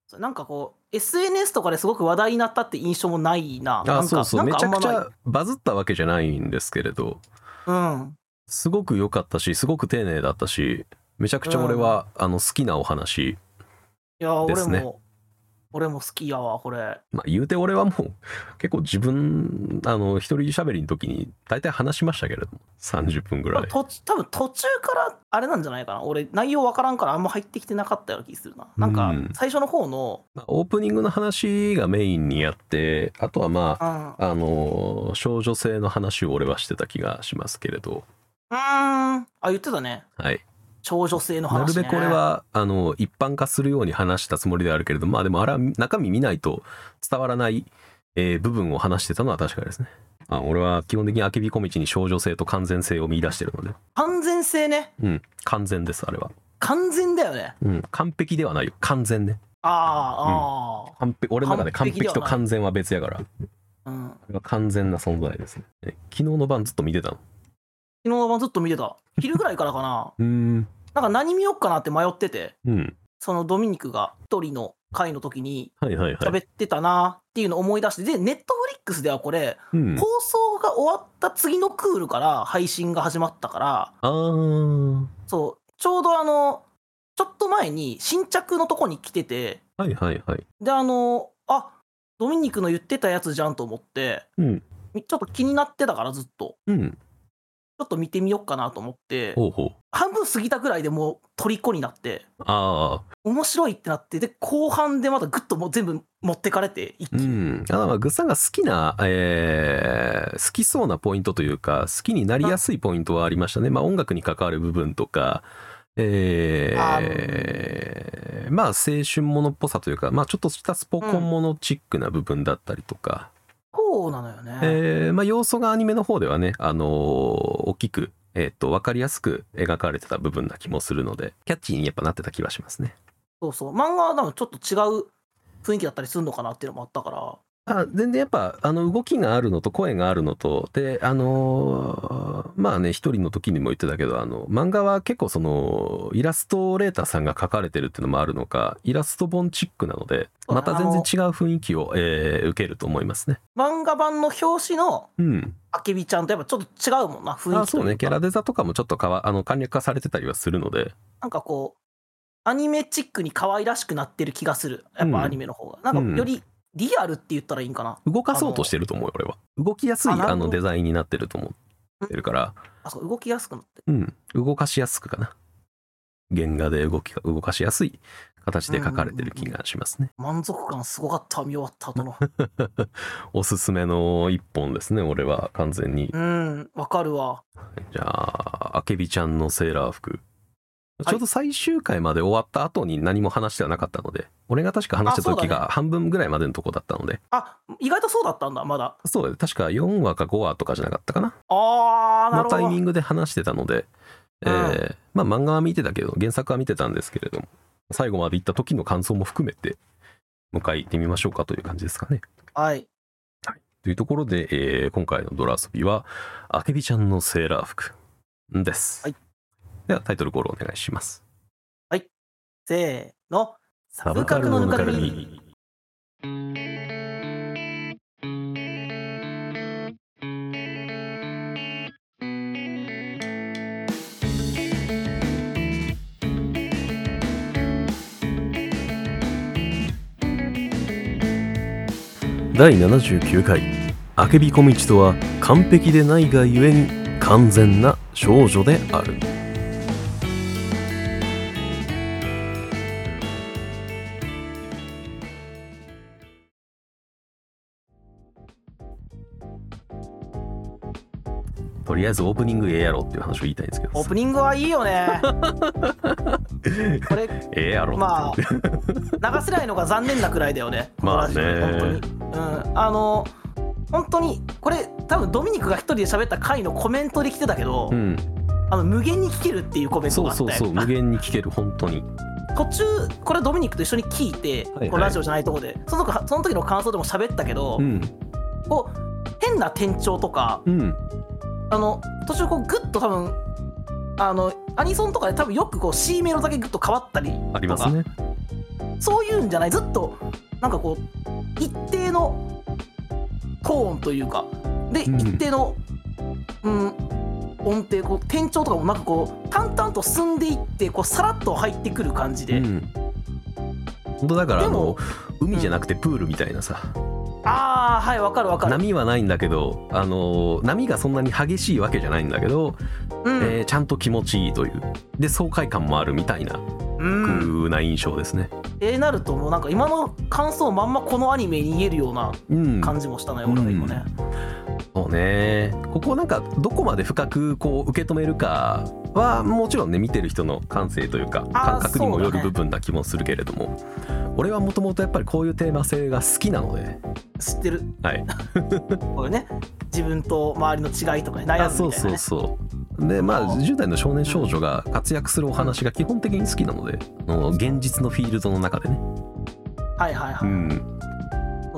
なんかこう SNS とかですごく話題になったって印象もないな。 そうそう、めちゃくちあんまゃバズったわけじゃないんですけれど、すごく良かったし、すごく丁寧だったし、めちゃくちゃ俺は、好きなお話ですね。 俺も好きやわこれ。 言うて俺はもう結構自分一人喋りの時に大体話しましたけれども、30分ぐらい。 多分途中からあれなんじゃないかな。俺内容わからんからあんま入ってきてなかったような気するな。なんか最初の方の、 オープニングの話がメインにあって、あとは少女性の話を俺はしてた気がしますけれど。 言ってたね。 はい。 少女性の話、ね、 なるべくこれは一般化するように話したつもりであるけれど、でもあれは中身見ないと伝わらない、部分を話してたのは確かですね。俺は基本的にあけびこ道に少女性と完全性を見出してるので。 完全性ね。 完全です、あれは。 完全だよね。 完璧ではないよ、完全ね。俺の中で完璧と完全は別やから。完全な存在ですね。昨日の晩ずっと見てたの。 昨日の晩ずっと見てた。昼ぐらいからかな。なんか何見よっかなって迷ってて、そのドミニクが一人の回の時に喋ってたなっていうのを思い出して、でネットフリックスではこれ、放送が終わった次のクールから配信が始まったから、そうちょうどちょっと前に新着のとこに来てて、でドミニクの言ってたやつじゃんと思って、ちょっと気になってたからずっと。ちょっと見てみようかなと思って、半分過ぎたぐらいでもう虜になって、面白いってなって、で後半でまたグッともう全部持ってかれて一気に。 グッさんが好きな、好きそうなポイントというか、好きになりやすいポイントはありましたね。音楽に関わる部分とか、青春ものっぽさというか、ちょっとしたスポコンものチックな部分だったりとか。 そうなのよね。 要素がアニメの方ではね、大きく、分かりやすく描かれてた部分な気もするので、キャッチーにやっぱなってた気はしますね。 そうそう、漫画は多分ちょっと違う雰囲気だったりするのかなっていうのもあったから。 全然やっぱ動きがあるのと声があるのとで、一人の時にも言ってたけど、漫画は結構そのイラストレーターさんが描かれてるっていうのもあるのか、イラスト本チックなのでまた全然違う雰囲気を、受けると思いますね。 漫画版の表紙のあけびちゃんとやっぱちょっと違うもんな、雰囲気というか。 そうね、キャラデザとかもちょっと簡略化されてたりはするので、 なんかこうアニメチックに可愛らしくなってる気がする、やっぱアニメの方が、なんかよりリアルって言ったらいいんかな。 動かそうとしてると思うよ俺は。動きやすいデザインになってると思ってるから。 そう動きやすくなってる。動かしやすくかな。原画で動かしやすい形で描かれてる気がしますね。 満足感すごかった、見終わった後の。 おすすめの一本ですね、俺は完全に。 わかるわ。 じゃああけびちゃんのセーラー服。ちょうど最終回まで終わった後に何も話してはなかったので、俺が確か話した時が半分ぐらいまでのとこだったので。 意外とそうだったんだ、まだ。 そうだね、確か4話か5話とかじゃなかったかな。 なるほど。 のタイミングで話してたので、漫画は見てたけど、原作は見てたんですけれども、最後まで行った時の感想も含めて、もう一回行ってみましょうかという感じですかね。 はい。 というところで、今回のドラ遊びは、あけびちゃんのセーラー服です。はい。ではタイトルコールお願いします。 はい。せーの。サブカルのぬかるみ。 第79回あけびこみちとは完璧でないがゆえに完全な少女である。とりあえずオープニングええやろっていう話を言いたいんですけど、 オープニングはいいよね。これええやろ、 流せないのが残念なくらいだよね。 まあね、 本当に、本当にこれ多分ドミニクが一人で喋った回のコメントで来てたけど、無限に聞けるっていうコメントがあって、 そう無限に聞ける。本当に途中これドミニクと一緒に聞いて、このラジオじゃないとこでその時の感想でも喋ったけど、こう変な転調とか、途中こうグッと多分アニソンとかで多分よくこう C メロだけグッと変わったりとかありますね。 そういうんじゃない、ずっとなんかこう一定のトーンというかで、一定の音程、こう転調とかもなんかこう淡々と進んでいってこうさらっと入ってくる感じで、 本当だから海じゃなくてプールみたいなさ、 ああはい、わかるわかる。 波はないんだけど、波がそんなに激しいわけじゃないんだけど、ちゃんと気持ちいいというで爽快感もあるみたいな風な印象ですね。 なるともうなんか今の感想まんまこのアニメに言えるような感じもしたね、俺は今ね。 そうね、ここなんかどこまで深くこう受け止めるかはもちろんね見てる人の感性というか感覚にもよる部分な気もするけれども、俺はもともとやっぱりこういうテーマ性が好きなので。 知ってる。 はいこれね、自分と周りの違いとかね、悩むみたいなね。 そうで、まあ10代の少年少女が活躍するお話が基本的に好きなので、現実のフィールドの中でね。 はいはいはい、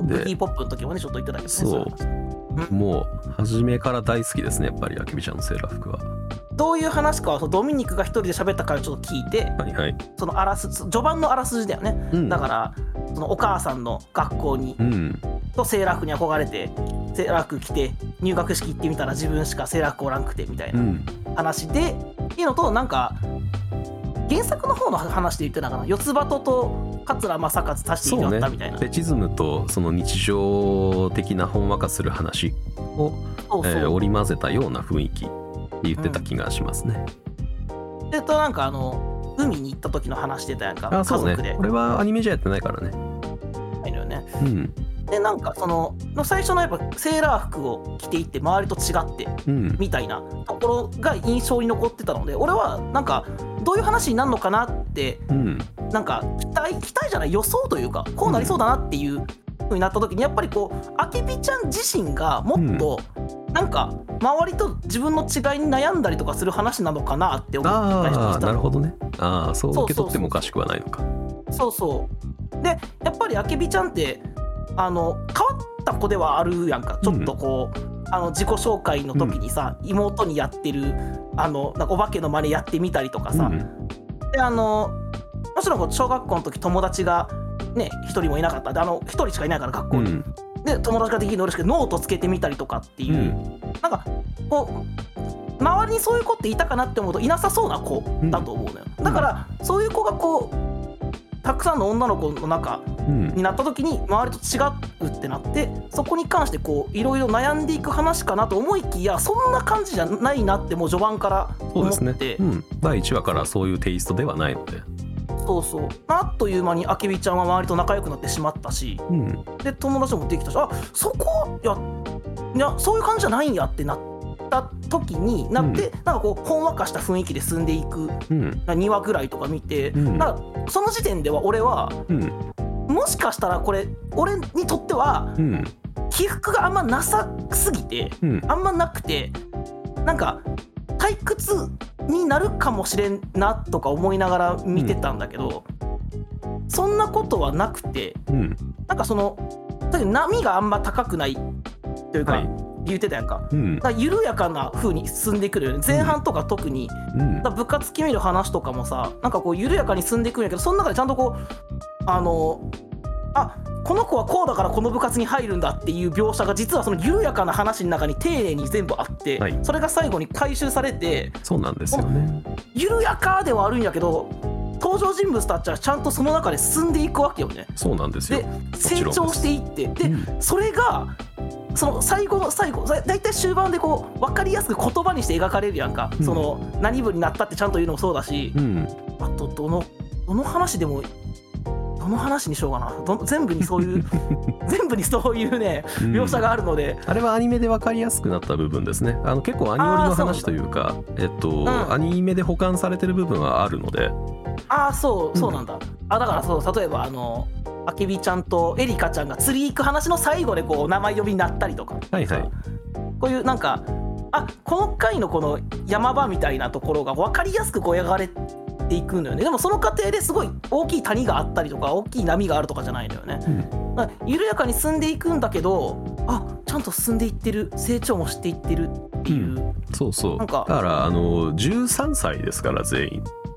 ブギーポップの時もねちょっと言ってたけどね。 そうもう初めから大好きですね、やっぱりあけびちゃんのセーラー服は。 どういう話かはドミニクが一人で喋ったからちょっと聞いて、その序盤のあらすじだよね、だからそのお母さんの学校に、とセーラー服に憧れてセーラー服着て入学式行ってみたら自分しかセーラー服おらんくてみたいな話で、っていうのと、なんか原作の方の話で言ってたかな、四つ葉と桂正和足していいったみたいな、 フェチズムとその日常的なほんわかする話を織り交ぜたような雰囲気って言ってた気がしますね。 なんか海に行った時の話してたやんか、家族で。 これはアニメじゃやってないからね。 ないのよね。でなんかその最初のやっぱセーラー服を着ていって周りと違ってみたいなところが印象に残ってたので、俺はなんかどういう話になるのかなって、なんか期待じゃない、予想というかこうなりそうだなっていう風になった時に、やっぱりこうあけびちゃん自身がもっとなんか周りと自分の違いに悩んだりとかする話なのかなって思ったりした。 なるほどね。そう受け取ってもおかしくはないのか。 そうでやっぱりあけびちゃんって変わった子ではあるやんか。ちょっとこう、自己紹介の時にさ、妹にやってるなんかお化けの真似やってみたりとかさ、でもちろん小学校の時友達がね一人もいなかったで、一人しかいないから学校に、で友達ができるの嬉しくてノートつけてみたりとかっていう、なんかこう周りにそういう子っていたかなって思うといなさそうな子だと思うのよ。だからそういう子がこうたくさんの女の子の中になった時に周りと違うってなって、そこに関してこういろいろ悩んでいく話かなと思いきや、そんな感じじゃないなってもう序盤から思って。そうですね、 第1話からそういうテイストではないので、 あっという間にあけびちゃんは周りと仲良くなってしまったし、で友達もできたし、そこいやそういう感じじゃないんやってなった時になって、なんかこうほんわかした雰囲気で進んでいく、2話ぐらいとか見て、なんかその時点では俺は、もしかしたらこれ俺にとっては、起伏があんまなさすぎて、あんまなくて、なんか退屈になるかもしれんなとか思いながら見てたんだけど、そんなことはなくて、なんかその波があんま高くないというか、言ってたやんか、だから緩やかな風に進んでくるよね。前半とか特に、だ部活決める話とかもさ、なんかこう緩やかに進んでいくんやけど、その中でちゃんとこうこの子はこうだからこの部活に入るんだっていう描写が実はその緩やかな話の中に丁寧に全部あって、それが最後に回収されて、 そうなんですよね。 緩やかではあるんやけど登場人物たちはちゃんとその中で進んでいくわけよね。 そうなんですよ。 で成長していってで、それがその最後の最後だいたい終盤でこう分かりやすく言葉にして描かれるやんか、その何部になったってちゃんと言うのもそうだし、あとどの話でもどの話にしようかな、全部にそういう全部にそういうね描写があるので、 あれはアニメで分かりやすくなった部分ですね。結構アニオリの話というか、アニメで保管されてる部分はあるので。 そうなんだ。だから例えばあけびちゃんとエリカちゃんが釣り行く話の最後でこう名前呼びになったりとか、こういうなんかこの回のこの山場みたいなところが分かりやすくこう描かれていくのよね。でもその過程ですごい大きい谷があったりとか大きい波があるとかじゃないのよね、だから緩やかに進んでいくんだけど、ちゃんと進んでいってる、成長もしていってるっていう、 なんかだから13歳ですから全員。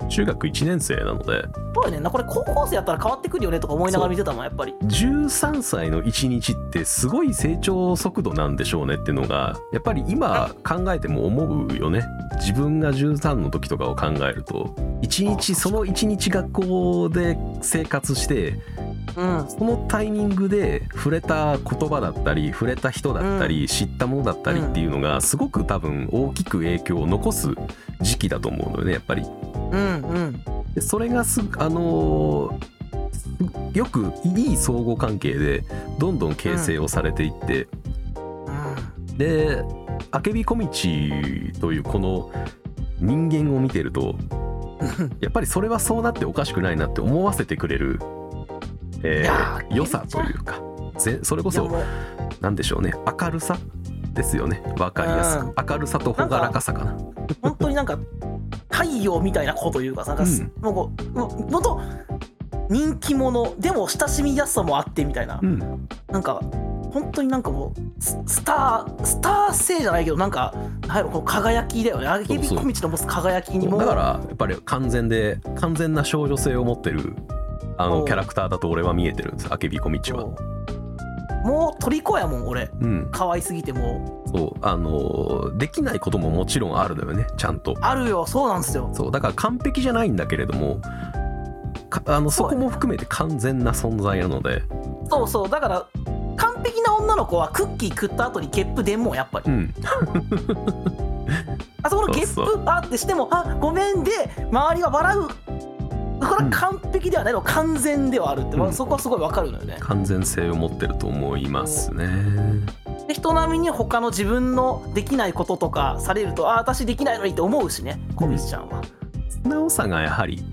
中学1年生なので。 そうやねんな、これ高校生やったら変わってくるよねとか思いながら見てたもんやっぱり。 13歳の1日ってすごい成長速度なんでしょうねっていうのがやっぱり今考えても思うよね。自分が13の時とかを考えるとその1日学校で生活して、そのタイミングで触れた言葉だったり触れた人だったり、知ったものだったりっていうのがすごく多分大きく影響を残す時期だと思うのよねやっぱり。でそれがよくいい相互関係でどんどん形成をされていって、であけびこみちというこの人間を見てるとやっぱりそれはそうなっておかしくないなって思わせてくれる、良さというかそれこそなんでしょうね、明るさですよね。分かりやすく明るさと朗らかさかな。 本当になんか太陽みたいな子というか、もう元人気者でも親しみやすさもあってみたいな、なんか本当になんかもうスター性じゃないけどなんかなんやろこの輝きだよね。あけびこみちの持つ輝きにもだからやっぱり完全な少女性を持ってるキャラクターだと俺は見えてるんです、あけびこみちは。 もう虜やもん俺、可愛すぎてもそうできないことももちろんあるのよね、ちゃんとあるよ。そうなんですよ。 そうだから完璧じゃないんだけれどもそこも含めて完全な存在なので。 そうだから完璧な女の子はクッキー食った後にゲップ出んもんやっぱり、あそこのゲップあってしてもあごめんで周りが笑う、これは完璧ではないの、完全ではあるって、そこはすごい分かるのよね。 完全性を持ってると思いますね。 で人並みに他の自分のできないこととかされると私できないのにって思うしね、こみちちゃんは。 素直さがやはり、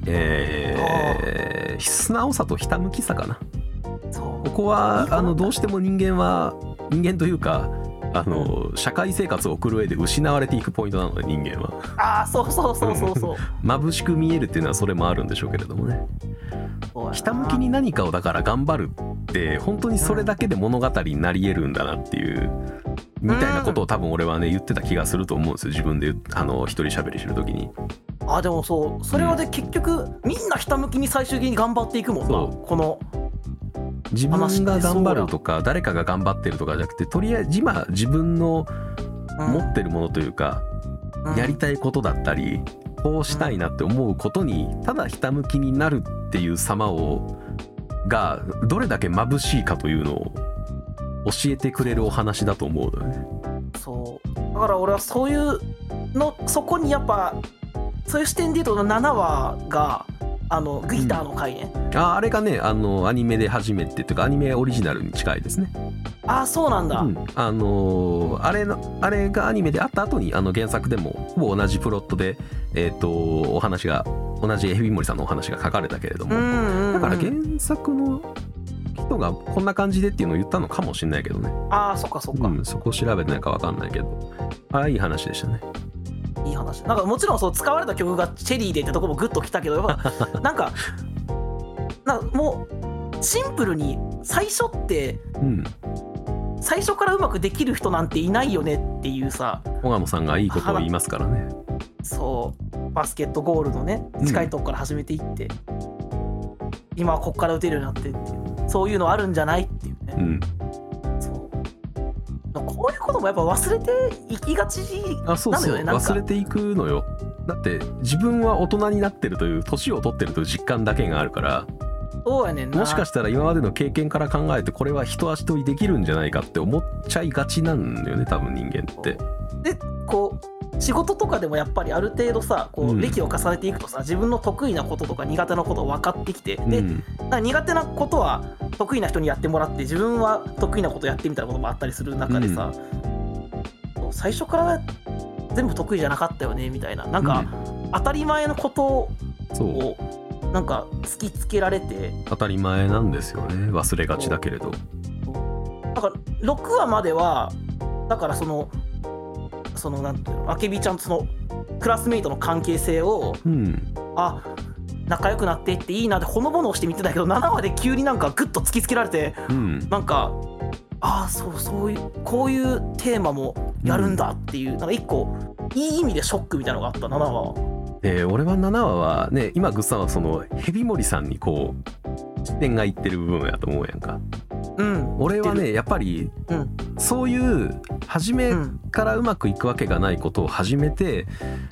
素直さとひたむきさかな。ここはどうしても人間というか社会生活を送る上で失われていくポイントなので、人間はそう眩しく見えるっていうのはそれもあるんでしょうけれどもね。ひたむきに何かをだから頑張るって本当にそれだけで物語になり得るんだなっていうみたいなことを多分俺はね言ってた気がすると思うんですよ、自分で一人喋りしてる時に。 でもそれはで結局みんなひたむきに最終的に頑張っていくもんな。この自分が頑張るとか誰かが頑張ってるとかじゃなくて、とりあえず今自分の持ってるものというか、やりたいことだったりこうしたいなって思うことにただひたむきになるっていう様がどれだけ眩しいかというのを教えてくれるお話だと思うのよね。 そうだから俺はそういうのそこにやっぱそういう視点で言うと7話がギターの回ね、 あれがねアニメで初めてというかアニメオリジナルに近いですね。 そうなんだ、 あれがアニメであった後に原作でもほぼ同じプロットでお話が同じヘビモリさんのお話が書かれたけれども、だから原作の人がこんな感じでっていうのを言ったのかもしれないけどね。 そっか、 そこ調べてないか分かんないけど、いい話でしたね。 いい話。なんかもちろんそう使われた曲がチェリーでってとこもグッときたけど、やっぱなんかもうシンプルに最初って、最初からうまくできる人なんていないよねっていうさ、 小野さんがいいことを言いますからね。 そうバスケットゴールのね近いとこから始めていって、今はこっから打てるようになってっていう、そういうのあるんじゃないっていうね、こういうこともやっぱ忘れていきがちなのよね。 忘れていくのよ。だって自分は大人になってるという年を取ってるという実感だけがあるから、 そうやねんな。 もしかしたら今までの経験から考えてこれは一足取りできるんじゃないかって思っちゃいがちなんだよね、多分人間って。 で仕事とかでもやっぱりある程度さ歴を重ねていくとさ、自分の得意なこととか苦手なこと分かってきて、で苦手なことは得意な人にやってもらって自分は得意なことやってみたいなこともあったりする中でさ、最初から全部得意じゃなかったよねみたいな、なんか当たり前のことをなんか突きつけられて、 当たり前なんですよね、忘れがちだけれど。 だから6話まではだからそのなんていうの、あけびちゃんとそのクラスメイトの関係性を、仲良くなっていっていいなってほのぼのして見てたけど、7話で急になんかグッと突きつけられて、なんかそういうこういうテーマもやるんだっていう、なんか一個いい意味でショックみたいなのがあった7話。 俺は7話はね、今グッさんはそのヘビモリさんにこう視点がいってる部分やと思うやんか。俺はねやっぱり、そういう初めからうまくいくわけがないことを始めて、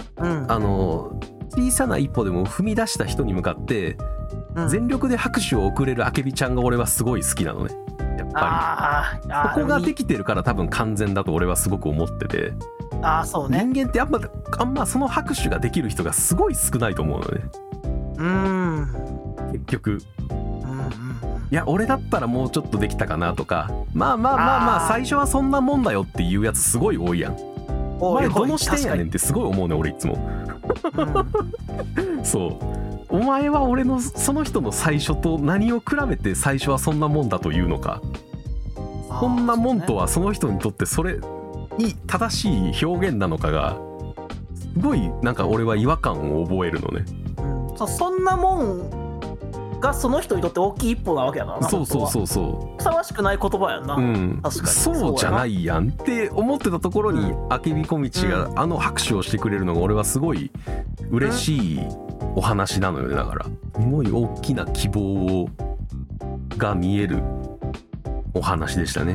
小さな一歩でも踏み出した人に向かって全力で拍手を送れるあけびちゃんが俺はすごい好きなのね。やっぱりそこができてるから多分完全だと俺はすごく思ってて、 そうね、 人間ってあんまその拍手ができる人がすごい少ないと思うのね。結局いや俺だったらもうちょっとできたかなとか、まあ最初はそんなもんだよっていうやつすごい多いやん。お前どの視点やねんってすごい思うね俺いつも。そうお前は俺のその人の最初と何を比べて最初はそんなもんだというのか、そんなもんとはその人にとってそれに正しい表現なのかがすごいなんか俺は違和感を覚えるのね。 そんなもんがその人にとって大きい一歩なわけやからな。 そうふさわしくない言葉やんな、確かにそうじゃないやんって思ってたところにあけびこみちが拍手をしてくれるのが俺はすごい嬉しいお話なのよね。だからすごい大きな希望が見えるお話でしたね。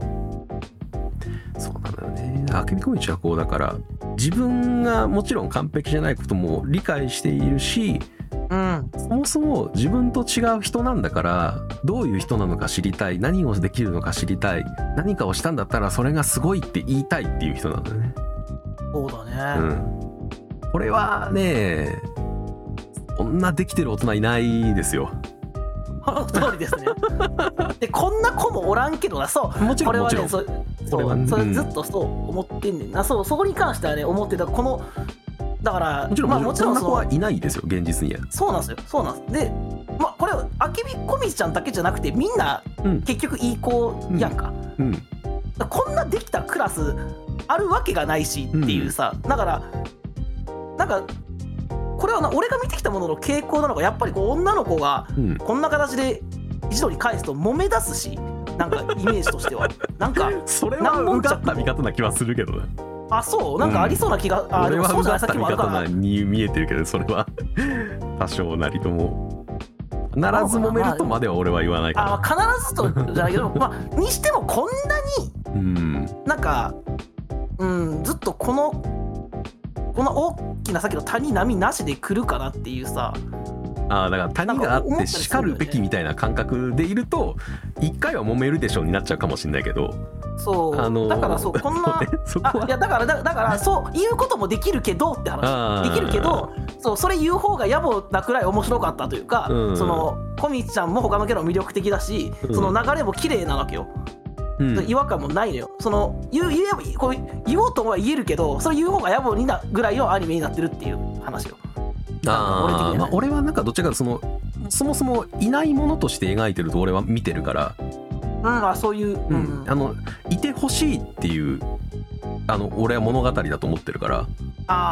そうなんだよね。あけびこみちはこうだから自分がもちろん完璧じゃないことも理解しているし、そもそも自分と違う人なんだからどういう人なのか知りたい、何をできるのか知りたい、何かをしたんだったらそれがすごいって言いたいっていう人なんだよね。 そうだね、 これはねこんなできてる大人いないですよ。 その通りですね。でこんな子もおらんけどな。そうもちろんこれはね、 それずっとそう思ってんねんな。そこに関してはね思ってた。このだからもちろんそんな子はいないですよ現実には。 そうなんですよ。そうなんです。でこれあけびこみちちゃんだけじゃなくてみんな、結局いい子やんか、こんなできたクラスあるわけがないしっていうさ、だからなんかこれは俺が見てきたものの傾向なのがやっぱりこう女の子がこんな形で一度に返すと揉め出すし、なんかイメージとしてはなんかそれはうがった見方な気はするけどね。 そうなんかありそうな気が、 俺はうがった見方に見えてるけどそれは多少なりとも必ず揉めるとまでは俺は言わないから。 必ずとじゃないけどにしてもこんなになんかずっとこの大きなさっきの谷波なしで来るかなっていうさ。 だから谷があって叱るべきみたいな感覚でいると一回は揉めるでしょうになっちゃうかもしれないけど、 だからこんなだからそう言うこともできるけどって話できるけど、それ言う方が野暮なくらい面白かったというか、そのこみちゃんも他のキャラも魅力的だし、その流れも綺麗なわけよ。違和感もないのよ。その言おうとは言えるけど、それ言う方が野暮になぐらいのアニメになってるっていう話よ。 俺はなんかどっちかとそもそもいないものとして描いてると俺は見てるから、 そういう、 いてほしいっていう俺は物語だと思ってるから。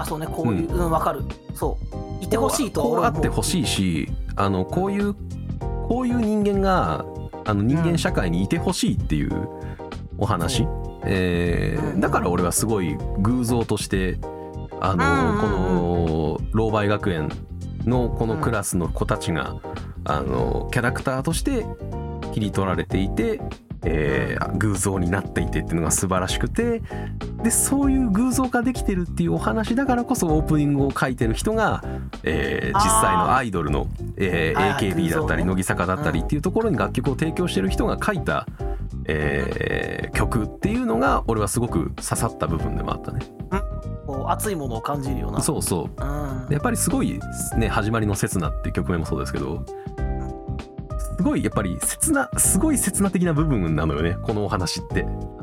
そうね、こういう、分かる。そういてほしいとこうあってほしいし、こういう人間が人間社会にいてほしいっていうお話、だから俺はすごい偶像としてこのローバイ学園のこのクラスの子たちがキャラクターとして切り取られていて、偶像になっていてっていうのが素晴らしくて、でそういう偶像化できてるっていうお話だからこそオープニングを書いてる人が、実際のアイドルの、AKB だったり乃木坂だったりっていうところに楽曲を提供してる人が書いた、曲っていうのが俺はすごく刺さった部分でもあったね。 熱いものを感じるような。 そうそう、やっぱりすごいね、始まりの刹那っていう曲名もそうですけど、すごいやっぱりすごい刹那的な部分なのよねこのお話って。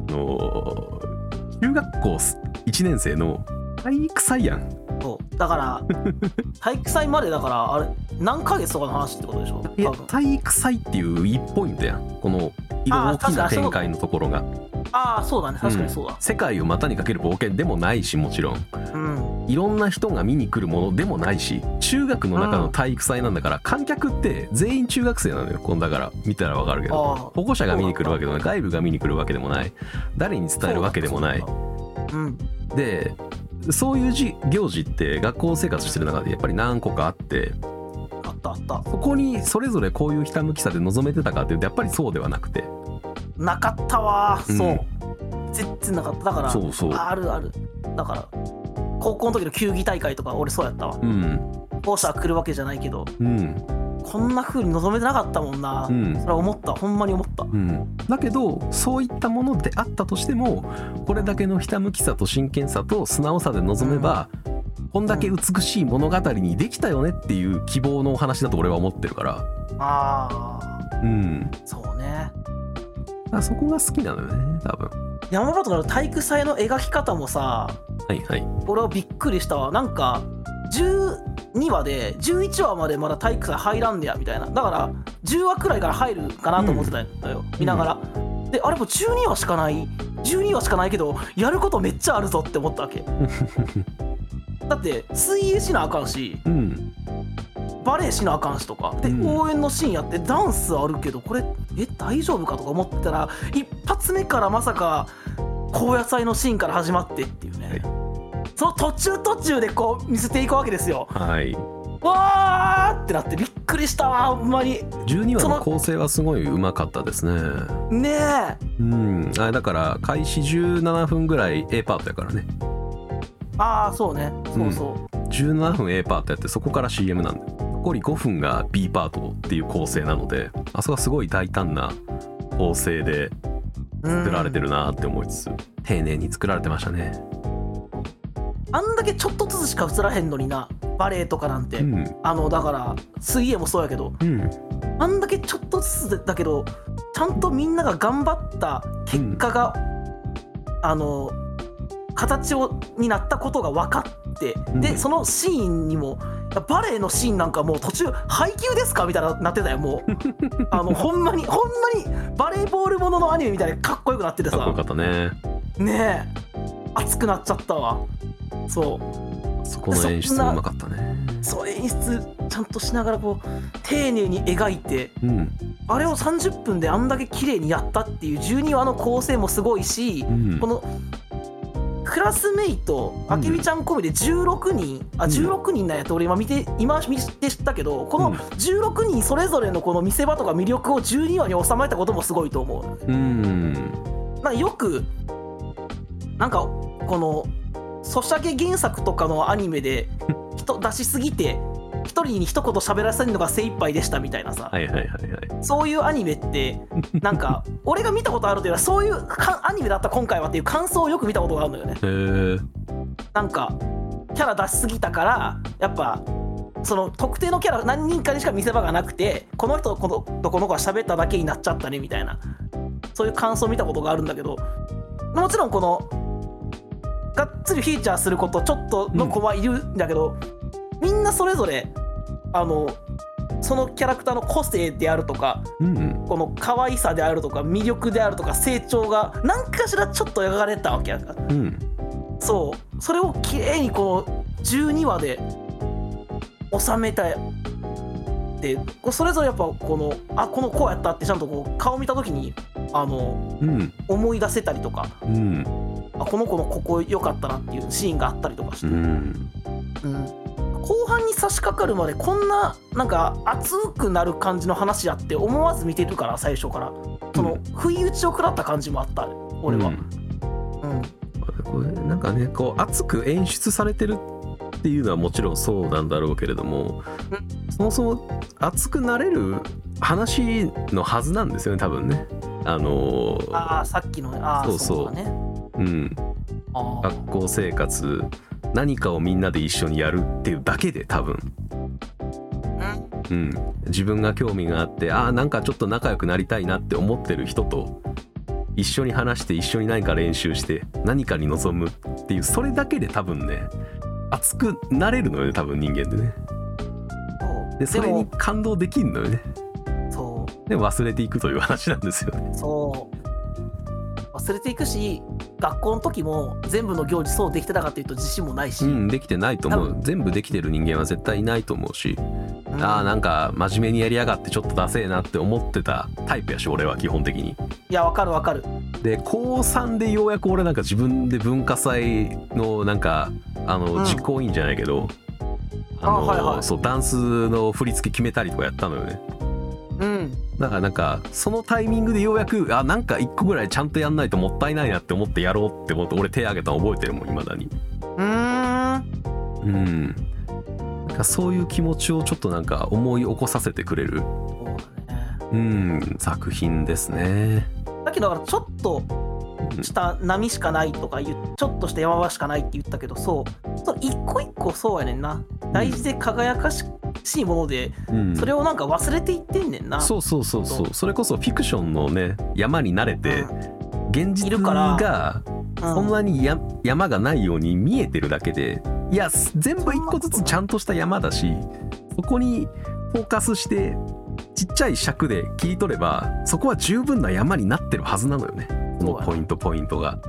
中学校1年生の体育祭やん。 だから体育祭までだからあれ何ヶ月とかの話ってことでしょ。 いや体育祭っていう1ポイントやん、この大きな展開のところが。 そうだね、確かにそうだ、 世界を股にかける冒険でもないし、もちろん、いろんな人が見に来るものでもないし、中学の中の体育祭なんだから、観客って全員中学生なのよ。だから見たらわかるけど、保護者が見に来るわけでもない、外部が見に来るわけでもない、誰に伝えるわけでもない。でそういう行事って学校生活してる中でやっぱり何個かあって、 あったそこにそれぞれこういうひたむきさで臨めてたかっていうとやっぱりそうではなくて、 なかったわ、そう全然なかった。だからそうあるだから高校の時の球技大会とか俺そうやったわ。校舎来るわけじゃないけど、こんな風に望めてなかったもんな、それは思った、ほんまに思った、 だけどそういったものであったとしても、これだけのひたむきさと真剣さと素直さで臨めば、こんだけ美しい物語にできたよねっていう希望のお話だと俺は思ってるから。そうね、だからそこが好きなのよね多分。 山本の体育祭の描き方もさ、俺はびっくりしたわ。なんか12話で11話までまだ体育祭入らんでやみたいな、だから10話くらいから入るかなと思ってたんだよ、見ながら。であれも12話しかないけどやることめっちゃあるぞって思ったわけだって水泳しなあかんし、バレエしなあかんしとかで、応援のシーンやってダンスあるけど、これ大丈夫かとか思ったら、一発目からまさか高野菜のシーンから始まってっていうね、その途中でこう見せていくわけですよ。わーってなってびっくりしたわ、ほんまに。 12話の構成はすごいうまかったですね。だから開始17分ぐらい A パートやからね。 そうね、 17分 A パートやって、そこから CM なんで、残り5分が B パートっていう構成なので、あそこはすごい大胆な構成で作られてるなって思いつつ、丁寧に作られてましたね。 あんだけちょっとずつしか映らへんのにな、バレエとかなんて、だから水泳もそうやけど、あんだけちょっとずつだけどちゃんとみんなが頑張った結果が、形になったことが分かって、でそのシーンにもバレエのシーンなんかもう途中配給ですかみたいなってたよ、もうほんまにバレーボールもののアニメみたいにかっこよくなっててさ、 かっこよかったね。 ねえ、熱くなっちゃったわ。そこの演出もうまかったね。 そう演出ちゃんとしながらこう丁寧に描いて、あれを30分であんだけ綺麗にやったっていう12話の構成もすごいし、このクラスメイトあけびちゃん込みで16人16人なんやって俺今見て知ったけど、この16人それぞれのこの見せ場とか魅力を12話に収めたこともすごいと思う。なんかよくなんかこのソシャゲ原作とかのアニメで人出しすぎて一人に一言喋らせるのが精一杯でしたみたいなさ、そういうアニメってなんか俺が見たことあるというのは、そういうアニメだった今回はっていう感想をよく見たことがあるのよね。なんかキャラ出しすぎたからやっぱその特定のキャラ何人かにしか見せ場がなくて、この人とこの子が喋っただけになっちゃったねみたいな、そういう感想を見たことがあるんだけど、もちろんこのがっつりフィーチャーすることちょっとの子はいるんだけど、みんなそれぞれそのキャラクターの個性であるとか、この可愛さであるとか魅力であるとか成長が何かしらちょっと描かれたわけやから、それをきれいにこの12話で収めたで、それぞれやっぱこの子やったってちゃんとこう顔見た時に思い出せたりとか、この子のここ良かったなっていうシーンがあったりとかして、後半に差し掛かるまでこんななんか熱くなる感じの話やって思わず見てるから、最初からその不意打ちを食らった感じもあった俺は。 これなんかね、こう熱く演出されてるっていうのはもちろんそうなんだろうけれども、そもそも熱くなれる話のはずなんですよね多分ね。 さっきのそうね、学校生活何かをみんなで一緒にやるっていうだけで多分、自分が興味があってなんかちょっと仲良くなりたいなって思ってる人と一緒に話して一緒に何か練習して何かに臨むっていう、それだけで多分ね熱くなれるのよね多分人間でね。でそれに感動できんのよね。で忘れていくという話なんですよね。忘れていくし、学校の時も全部の行事そうできてたかっていうと自信もないし、できてないと思う。全部できてる人間は絶対いないと思うし、なんか真面目にやりやがってちょっとダセえなって思ってたタイプやし俺は基本的に。いやわかるで高3でようやく俺なんか自分で文化祭のなんか実行委員じゃないけど、そうダンスの振り付け決めたりとかやったのよね。だからなんかそのタイミングでようやくなんか1個ぐらいちゃんとやんないともったいないなって思ってやろうって思って俺手挙げたの覚えてるもん、未だに。なんかそういう気持ちをちょっとなんか思い起こさせてくれる作品ですね。 だけどだからちょっとした波しかないとかちょっとした山場しかないって言ったけど、そう一個一個そうやねんな。大事で輝かしいもので、それをなんか忘れていってんねんな。 そうそれこそフィクションのね山に慣れて、現実がそんなに山がないように見えてるだけで、いや全部一個ずつちゃんとした山だし、そこにフォーカスしてちっちゃい尺で切り取ればそこは十分な山になってるはずなのよね、このポイントが。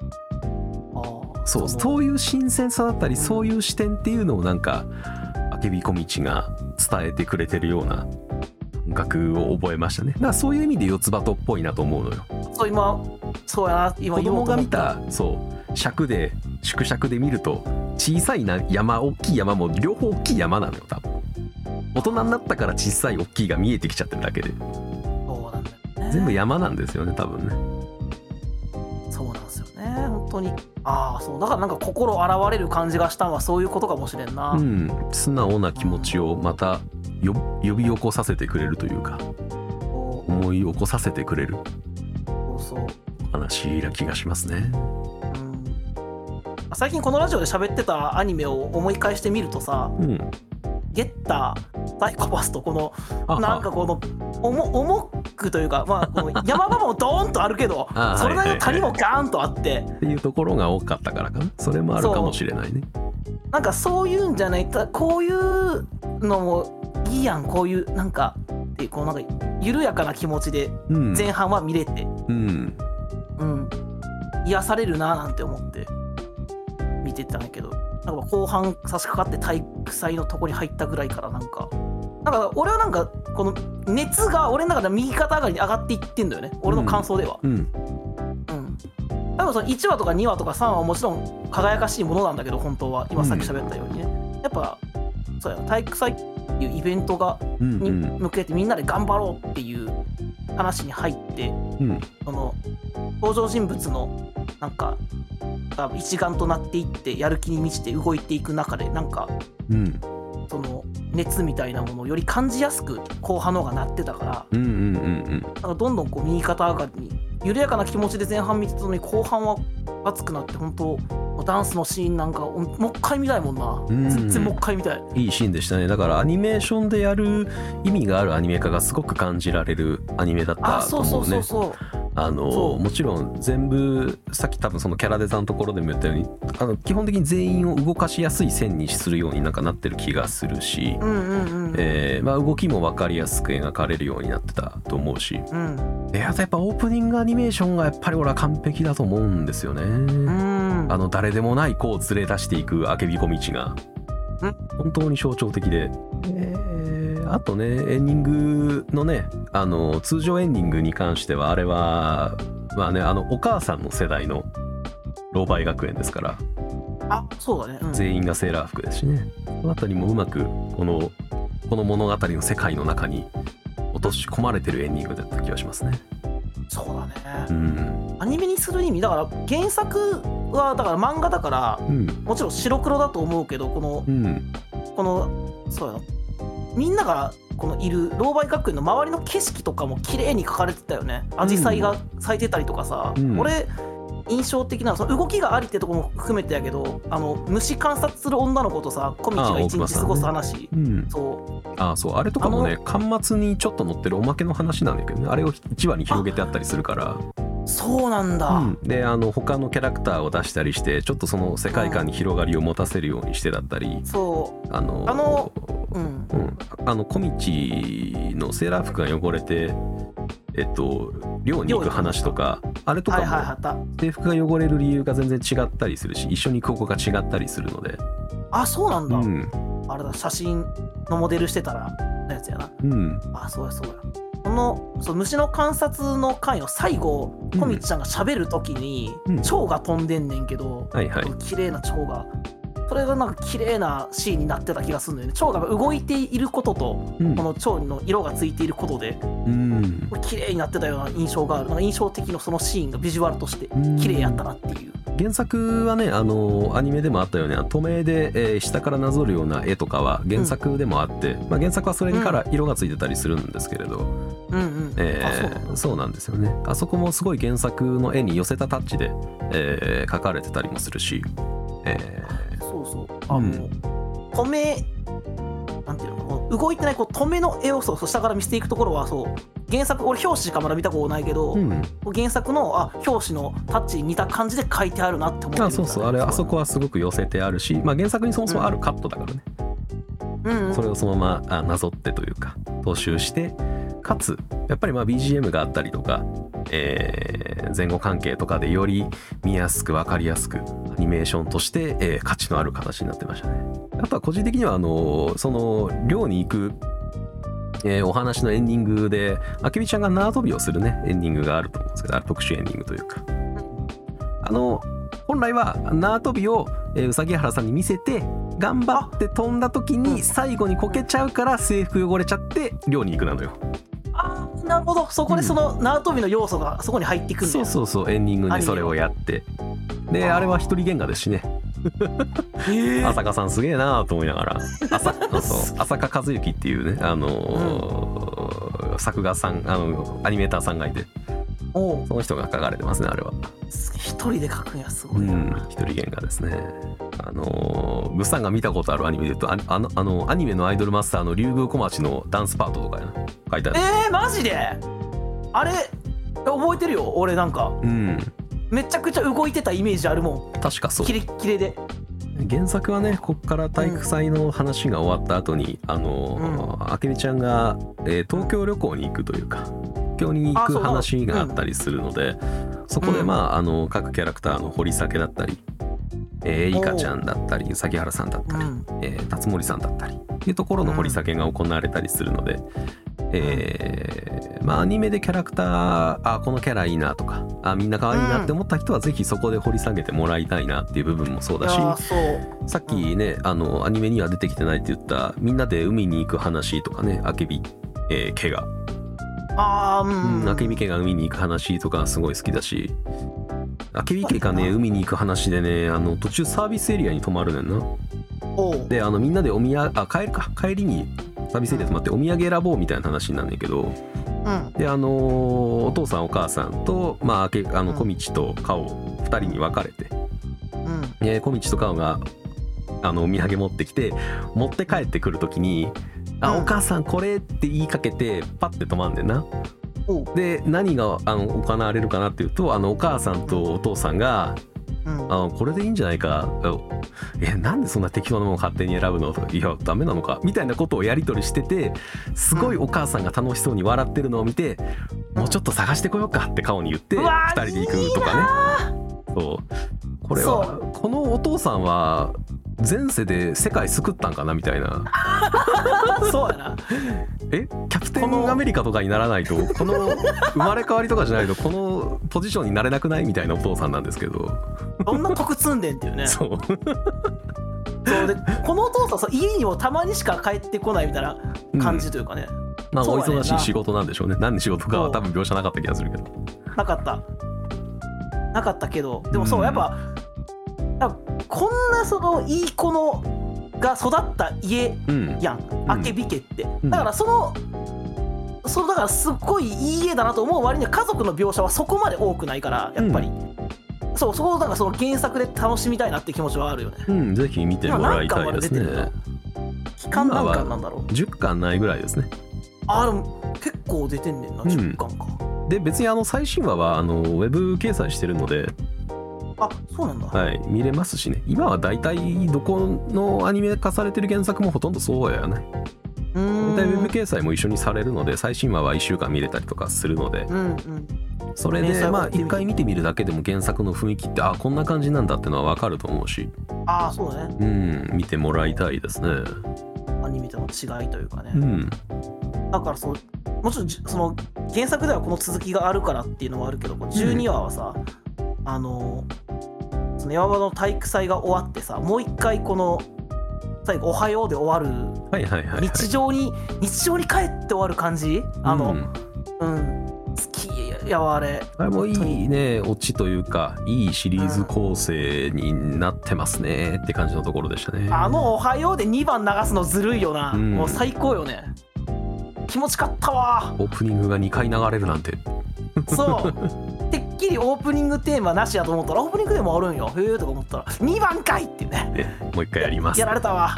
そういう新鮮さだったり、そういう視点っていうのをなんかあけびこみちが伝えてくれてるような感覚を覚えましたね。だからそういう意味で四つ葉とっぽいなと思うのよ。 そうやな、今子供が見た尺で縮尺で見ると小さい山大きい山も両方大きい山なのよ多分。大人になったから小さい大きいが見えてきちゃってるだけで、 そうなんだよね、 全部山なんですよね多分ね。 そうなんですよね本当に。そうだからなんか心洗われる感じがしたのはそういうことかもしれんな。 素直な気持ちをまた呼び起こさせてくれるというか、思い起こさせてくれる話な気がしますね。 最近このラジオで喋ってたアニメを思い返してみるとさ、ゲッター、サイコパスとこのなんかこの重くというか、この山場もドーンとあるけどそれなりの谷もガーンとあってっていうところが多かったからかな。それもあるかもしれないね。 なんかそういうんじゃない、こういうのもいいやん、こういうなんかってこうなんか緩やかな気持ちで前半は見れて、癒されるななんて思って見てたんだけど、なんか後半差し掛かって体育祭のとこに入ったぐらいからなんか俺はなんかこの熱が俺の中で右肩上がりに上がっていってんだよね、俺の感想では。多分その1話とか2話とか3話はもちろん輝かしいものなんだけど、本当は今さっき喋ったようにね、やっぱそうやな、体育祭っていうイベントに向けてみんなで頑張ろうっていう話に入って、その登場人物のなんか一丸となっていってやる気に満ちて動いていく中でなんか、その熱みたいなものをより感じやすく後半の方がなってたから、なんかどんどんこう右肩上がりに緩やかな気持ちで前半見てたのに後半は熱くなって、本当ダンスのシーンなんかもう一回見たいもんな、全然もう一回見たい。 いいシーンでしたね。だからアニメーションでやる意味があるアニメ化がすごく感じられるアニメだったと思うね。もちろん全部さっき多分そのキャラデザのところでも言ったように基本的に全員を動かしやすい線にするようになんかなってる気がするし、動きも分かりやすく描かれるようになってたと思うし、やっぱオープニングアニメーションがやっぱり俺は完璧だと思うんですよね。誰でもない子を連れ出していくあけびこみちが本当に象徴的で、あとねエンディングのね通常エンディングに関してはあれはお母さんの世代のローバイ学園ですから、 そうだね、 全員がセーラー服ですしね、そのあたりもうまくこの物語の世界の中に落とし込まれてるエンディングだった気がしますね。 そうだね、アニメにする意味だから原作はだから漫画だから、もちろん白黒だと思うけどこのそうやな、みんながこのいるローバイ学園の周りの景色とかも綺麗に描かれてたよね。アジサイが咲いてたりとかさ、俺印象的なその動きがありってとこも含めてやけど、虫観察する女の子とさ小道が一日過ごす話、 そうあれとかもね巻末にちょっと載ってるおまけの話なんだけどね、あれを1話に広げてあったりするから。 そうなんだ、 で他のキャラクターを出したりしてちょっとその世界観に広がりを持たせるようにしてだったり、小道のセーラー服が汚れて寮に行く話とか、あれとかも制服が汚れる理由が全然違ったりするし、一緒に行く子が違ったりするので。 そうなんだ、あれだ、写真のモデルしてたらのやつやな。そうやその虫の観察の回の最後、小道ちゃんが喋るときに蝶が飛んでんねんけど、綺麗な蝶がそれがなんか綺麗なシーンになってた気がするんだよね。蝶が動いていることと、この蝶の色がついていることで、綺麗になってたような印象がある。なんか印象的なそのシーンがビジュアルとして綺麗やったなっていう。 原作はね、アニメでもあったよね、透明で、下からなぞるような絵とかは原作でもあって、原作はそれにから色がついてたりするんですけれど、そうなんですよね。あそこもすごい原作の絵に寄せたタッチで、描かれてたりもするし、 そうそう、透明なんていうの、動いてないこう透明の絵を下から見せていくところは、そう原作、俺表紙しかまだ見たことないけど、原作の表紙のタッチに似た感じで書いてあるなって思ってる。 そうそう、あそこはすごく寄せてあるし、原作にそもそもあるカットだからね、それをそのままなぞってというか踏襲して、かつやっぱりBGM があったりとか、前後関係とかでより見やすく分かりやすくアニメーションとして、価値のある形になってましたね。あとは個人的にはその寮に行く、お話のエンディングであけびちゃんが縄跳びをするねエンディングがあると思うんですけど、特殊エンディングというか、本来は縄跳びをうさぎ原さんに見せて頑張って飛んだ時に最後にこけちゃうから制服汚れちゃって寮に行くなのよ。 なるほど、そこでその縄跳びの要素がそこに入ってくるんだよ。 そうエンディングにそれをやって、であれは一人原画ですしね浅香さんすげえなと思いながら、浅香和之っていうね、作画さん、アニメーターさんがいて、その人が描かれてますね。あれは一人で描くんや、すごいな。 一人原画ですね。グッさんが見たことあるアニメで言うと、アニメのアイドルマスターの竜宮小町のダンスパートとかやな、書いてある。 マジであれ覚えてるよ俺。なんか、めちゃくちゃ動いてたイメージあるもん。 確かそう、 キレッキレで。 原作はね、こっから体育祭の話が終わった後に、あけみちゃんが、東京旅行に行くというか、東京に行く話があったりするので、そこで各キャラクターの掘り下げだったり、エリカちゃんだったりうさぎ原さんだったり、辰森さんだったりっていうところの掘り下げが行われたりするので、アニメでキャラクター、このキャラいいなとか、みんな可愛いなって思った人はぜひそこで掘り下げてもらいたいなっていう部分もそうだし、さっきね、アニメには出てきてないって言ったみんなで海に行く話とかね、あけび家があけび家が海に行く話とかすごい好きだし、あけび家がね海に行く話でね、途中サービスエリアに泊まるねんな。でみんなで帰りにサービスエリア泊まってお土産選ぼうみたいな話になんねんけど、でお父さんお母さんと小道とカオ2人に分かれて、小道とカオがお土産持ってきて持って帰ってくる時にお母さんこれって言いかけてパッて止まんねんな。で何が行われるかなっていうと、お母さんとお父さんが、これでいいんじゃないか、なんでそんな適当なものを勝手に選ぶのとか、いやダメなのかみたいなことをやり取りしてて、すごいお母さんが楽しそうに笑ってるのを見て、もうちょっと探してこようかって顔に言って2人で行くとかね。そうこれはこのお父さんは前世で世界救ったんかなみたいなそうやな。 キャプテンアメリカとかにならないと、この生まれ変わりとかじゃないとこのポジションになれなくないみたいなお父さんなんですけど、 どんな得積んでんっていうね。 そうでこのお父さん家にもたまにしか帰ってこないみたいな感じというかね、 お忙しい仕事なんでしょうね。何の仕事かは多分描写なかった気がするけど。 なかったけど、でもそう、やっぱこんなそのいい子のが育った家やん、あけび家って。だからだからすっごいいい家だなと思う割には家族の描写はそこまで多くないから、やっぱり、そこをだからその原作で楽しみたいなって気持ちはあるよね。 ぜひ見てもらいたいですね。 期間何巻なんだろう。 10巻ないぐらいですね。 でも結構出てんねんな、10巻か。 で別に最新話はウェブ掲載してるので、 そうなんだ。 はい、見れますしね。今はだいたいどこのアニメ化されてる原作もほとんどそうやね。だいたいウェブ掲載も一緒にされるので、最新話は1週間見れたりとかするので、それで一回見てみるだけでも原作の雰囲気ってこんな感じなんだってのは分かると思うし、 そうだね。 見てもらいたいですね。 アニメとの違いというかね。だからもちろんその原作ではこの続きがあるからっていうのはあるけど、12話はさ、 その山場の体育祭が終わってさ、もう一回この最後おはようで終わる、日常に帰って終わる感じ、好きやわ。あれもいいね、オチというかいいシリーズ構成になってますねって感じのところでしたね。 おはようで2番流すのずるいよな、もう最高よね。気持ちかったわ。 オープニングが2回流れるなんて。 そうてっきりオープニングテーマなしやと思ったら、オープニングでもあるんよへえとか思ったら2番かいっていうね。 もう一回やります。 やられたわ。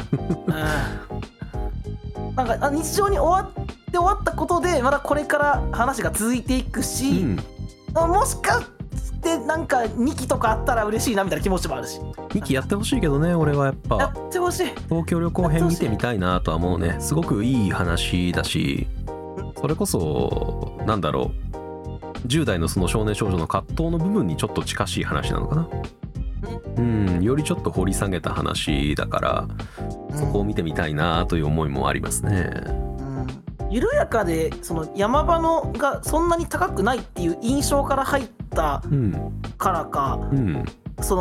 なんか日常に終わったことでまだこれから話が続いていくし、もしかしてなんか2期とかあったら嬉しいなみたいな気持ちもあるし。 2期やってほしいけどね、俺はやっぱやってほしい。 東京旅行編見てみたいなとは思うね。すごくいい話だし、それこそなんだろう、10代のその少年少女の葛藤の部分にちょっと近しい話なのかな。よりちょっと掘り下げた話だから、そこを見てみたいなという思いもありますね。 緩やかでその山場のがそんなに高くないっていう印象から入ったからか、そ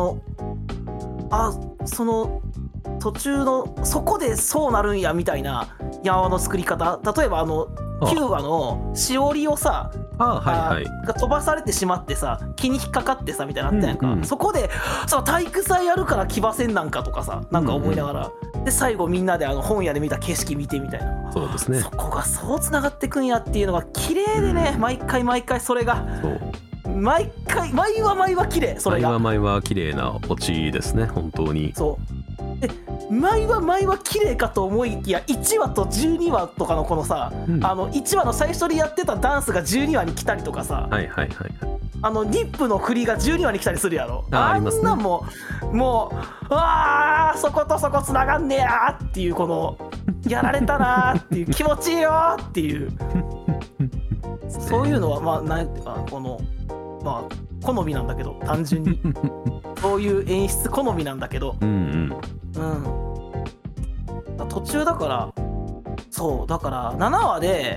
の途中のそこでそうなるんやみたいな山場の作り方、例えば9話のしおりをさ、が飛ばされてしまってさ、気に引っかかってさみたいなのあったやんか、そこでその体育祭やるから騎馬戦なんかとかさ、なんか思いながら、で最後みんなで本屋で見た景色見てみたいな。 そうですね、 そこがそうつながってくんやっていうのが綺麗でね、毎回それが毎は綺麗。それが毎は綺麗なオチですね、本当に。 そうで毎は綺麗かと思いきや、1話と12話とかのこのさ、1話の最初にやってたダンスが12話に来たりとかさ、リップの振りが12話に来たりするやろ。あんなもうそことそこつながんねやっていう、このやられたなっていう気持ちいいよっていうそういうのはなんていうか、この好みなんだけど、単純にそういう演出好みなんだけど、途中だから、そうだから7話で、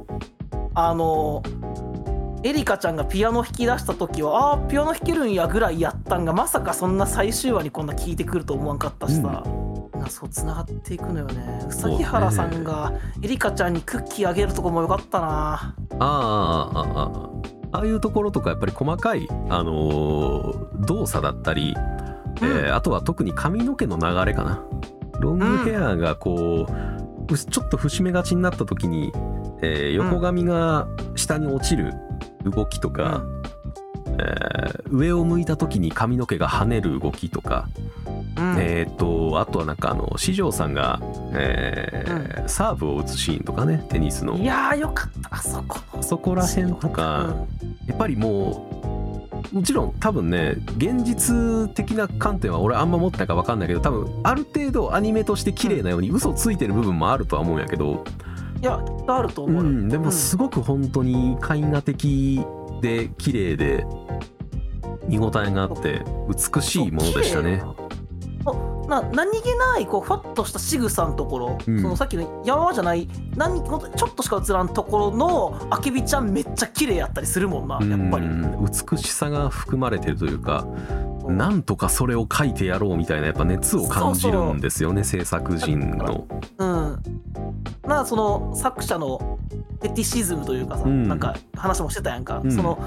エリカちゃんがピアノ弾き出した時はピアノ弾けるんやぐらいやったんが、まさかそんな最終話にこんな聴いてくると思わんかったしさ、そうつながっていくのよね。うさぎ原さんがエリカちゃんにクッキーあげるとこもよかったな。 ああいうところとかやっぱり細かい、動作だったり、あとは特に髪の毛の流れかな。ロングヘアがこう、ちょっと節目がちになった時に、横髪が下に落ちる動きとか、上を向いた時に髪の毛が跳ねる動きとか、あとはなんか四条さんが、サーブを打つシーンとかね、テニスの。 いやーよかった、 そこら辺とか、やっぱりもちろん多分ね、現実的な観点は俺あんま持ってないか分かんないけど、多分ある程度アニメとして綺麗なように嘘ついてる部分もあるとは思うんやけど、 いやあると思う、 でもすごく本当に絵画的で綺麗で見応えがあって美しいものでしたね。 何気ないこうファッとした仕草のところ、そのさっきの山じゃないちょっとしか映らんところのあけびちゃんめっちゃ綺麗やったりするもんな、やっぱり美しさが含まれてるというか、なんとかそれを描いてやろうみたいなやっぱ熱を感じるんですよね、制作陣の。その作者のフェティシズムというかさ、なんか話もしてたやんか、その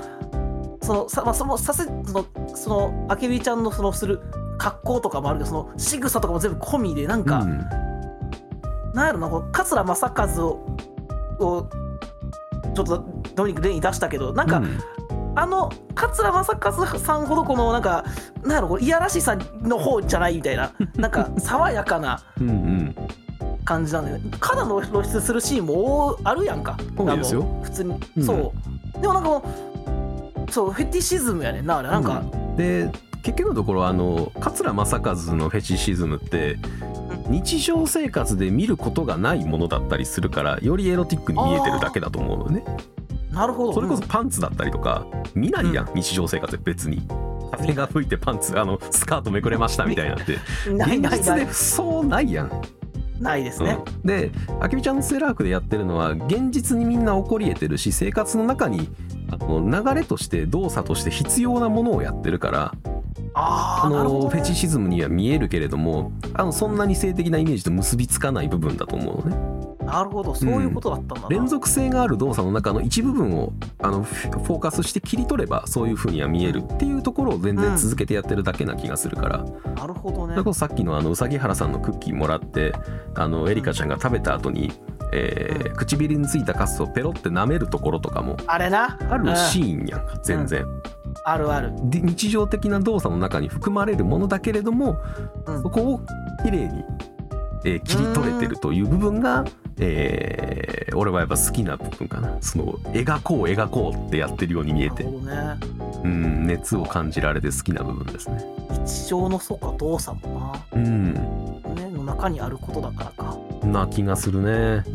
あけびちゃんのする格好とかもあるけど、その仕草とかも全部込みで、なんか、なんやろな、こう桂正和をちょっとドミニク例に出したけど、なんか、桂正和さんほどこのなんやろ、こういやらしさの方じゃないみたいな、なんか爽やかな感じなんだよね。肌の露出するシーンもあるやんか。 多いですよ普通に、そうでもなんかそうフェティシズムやねんな、あれなんか、 で結局のところ桂正和のフェチシズムって日常生活で見ることがないものだったりするから、よりエロティックに見えてるだけだと思うのね。 なるほど。 それこそパンツだったりとか見ないやん、日常生活で別に風が吹いてパンツスカートめくれましたみたいなって現実でそうないやん。 ないですね。 であけびちゃんのセーラークでやってるのは現実にみんな起こり得てるし、生活の中に流れとして動作として必要なものをやってるから、 フェチシズムには見えるけれども、そんなに性的なイメージと結びつかない部分だと思うのね。 なるほど、そういうことだったんだな。 連続性がある動作の中の一部分をフォーカスして切り取ればそういう風には見えるっていうところを全然続けてやってるだけな気がするから、 なるほどね。 それこそさっきのうさぎ原さんのクッキーもらってエリカちゃんが食べた後に、唇についたカスをペロって舐めるところとかもあれな、 あるシーンやんか、全然、 あるある。 で日常的な動作の中に含まれるものだけれども、そこをきれいに切り取れてるという部分が、俺はやっぱ好きな部分かな。その描こうってやってるように見えて、 なるほどね。 熱を感じられて好きな部分ですね。 日常の動作もな、ね、の中にあることだからかな気がするね。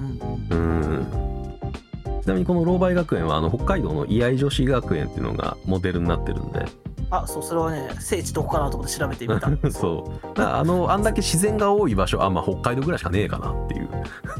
ちなみにこのローバイ学園は北海道の居合女子学園っていうのがモデルになってるんで。 そう、それはね、聖地どこかなと思って調べてみた。 そうだからあんだけ自然が多い場所、北海道ぐらいしかねえかなっていう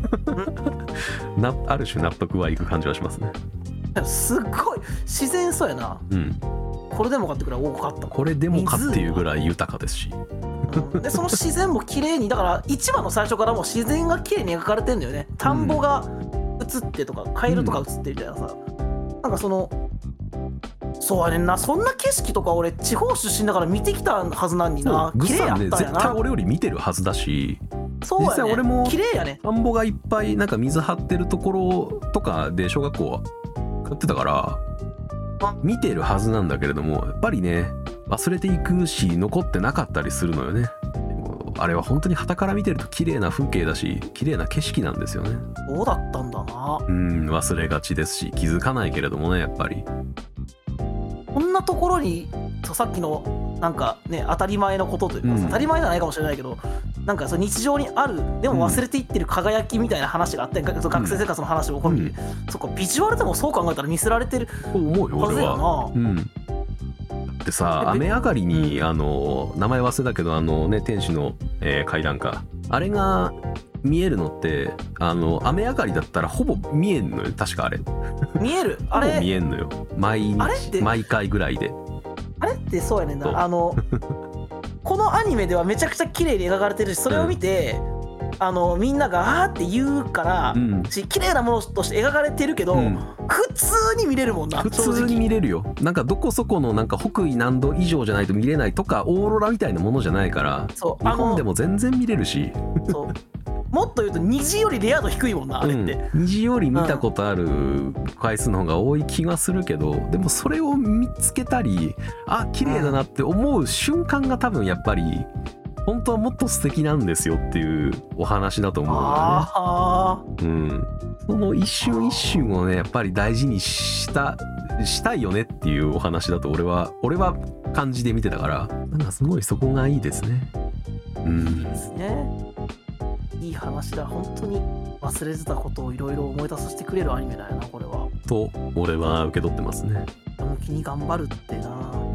ある種納得はいく感じはしますね。 すっごい自然そうやな。これでもかってぐらい多かった。 これでもかっていうぐらい豊かですし、 でその自然も綺麗に、だから1話の最初からもう自然が綺麗に描かれてんだよね。田んぼが映ってとか、カエルとか映ってみたいなさ、なんかそうやねんな。そんな景色とか俺地方出身だから見てきたはずなんにな。綺麗やったんやな。 絶対俺より見てるはずだし、 そうやね、 実際俺も綺麗やね。 田んぼがいっぱいなんか水張ってるところとかで小学校は通ってたから見てるはずなんだけれども、やっぱりね忘れていくし残ってなかったりするのよね。あれは本当に傍から見てると綺麗な風景だし綺麗な景色なんですよね。 そうだったんだな。 忘れがちですし気づかないけれどもね、やっぱりこんなところにさっきのなんかね当たり前のことというか、当たり前じゃないかもしれないけど、なんか日常にあるでも忘れていってる輝きみたいな話があって、学生生活の話も込みで、そっかビジュアルでもそう考えたら見せられてると思うよ俺は。でさ、雨上がりに名前忘れたけど天使の、階段か、あれが見えるのって雨上がりだったらほぼ見えんのよ、確かあれ見えるあれ見えんのよ、毎回ぐらいで。 あれってそうやねんな、このアニメではめちゃくちゃ綺麗に描かれてるし、それを見てみんながって言うから、綺麗なものとして描かれてるけど、普通に見れるもんな。 普通に見れるよ。なんかどこそこのなんか北緯何度以上じゃないと見れないとかオーロラみたいなものじゃないから、日本でも全然見れるし、 もっと言うと虹よりレア度低いもんな、あれって。 虹より見たことある回数の方が多い気がするけど、でもそれを見つけたり綺麗だなって思う瞬間が多分やっぱり本当はもっと素敵なんですよっていうお話だと思うんだよね。その一瞬一瞬をねやっぱり大事にしたいよねっていうお話だと俺は感じで見てたから、なんかすごいそこがいいですね。 いいですね。いい話だ。本当に忘れてたことをいろいろ思い出させてくれるアニメだよな、これは。 と俺は受け取ってますね。 向きに頑張るってな。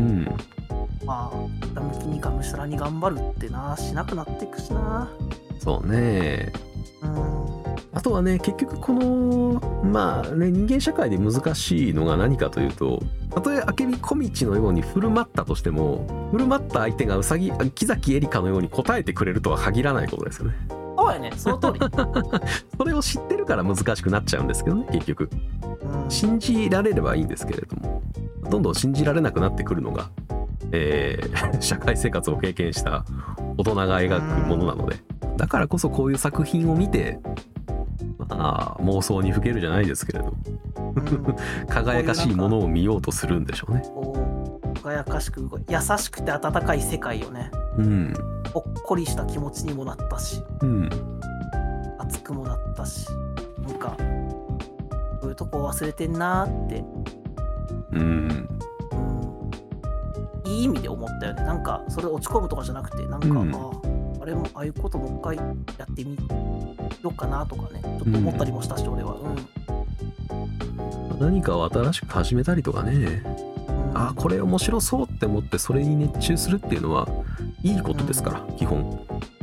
向きにがむしゃらに頑張るってな、しなくなっていくしな。 そうね。あとはね、結局この人間社会で難しいのが何かというと、たとえ明美小道のように振る舞ったとしても、振る舞った相手が木崎エリカのように答えてくれるとは限らないことですよね。 そうやね、その通り。 それを知ってるから難しくなっちゃうんですけどね、結局。信じられればいいんですけれども、どんどん信じられなくなってくるのが、社会生活を経験した大人が描くものなので、だからこそこういう作品を見て妄想にふけるじゃないですけれど、輝かしいものを見ようとするんでしょうね。 輝かしく優しくて温かい世界をね、ほっこりした気持ちにもなったし、熱くもなったし、なんかそういうとこ忘れてんなーって、いい意味で思ったよね。なんかそれ落ち込むとかじゃなくて、なんか、あれもああいうこともう一回やってみようかなとかね、ちょっと思ったりもしたし、俺は。 何かを新しく始めたりとかね、これ面白そうって思ってそれに熱中するっていうのはいいことですから、基本。